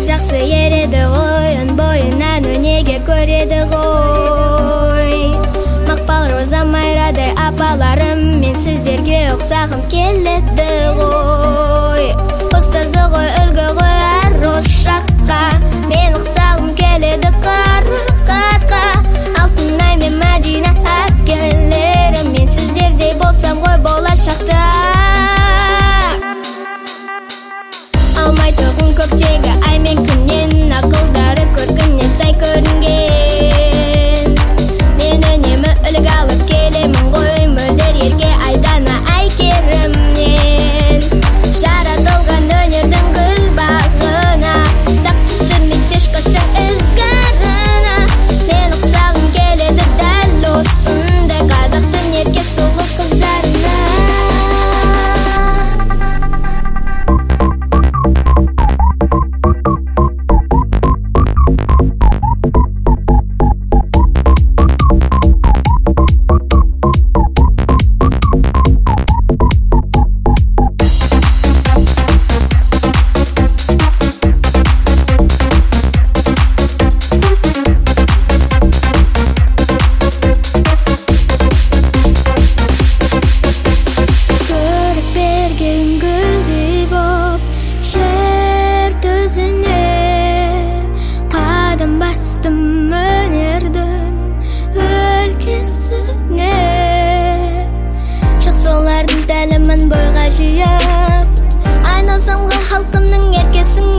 жақсы ереді ғой, өн бойынан өнеге көреді ғой. Мақпал Роза Майрадай апаларым, мен сіздерге ұқсағым келеді ғой. Ұстазды ғой, үлгі ғой әр ошаққа, мен ұқсағым келеді қарақатқа. Алтынай мен Мәдина әпкелерім, мен сіздердей болсам ғой болашақта. Алмайтұғын көктегі ай мен күннен, ақылдары көркіне сай көрінген. Мен үнемі үлгі алып келемін ғой, мөлдір ерке айдана әйкерімнен. Жаратылған өнердің гүл бағына, тақ түсірмес ешқашан ізгарына. Мен ұқсағым келеді дәл осындай қазақтың ерке сұлу қыздарына. Бойға жиып, айналсамға халқымның еркесін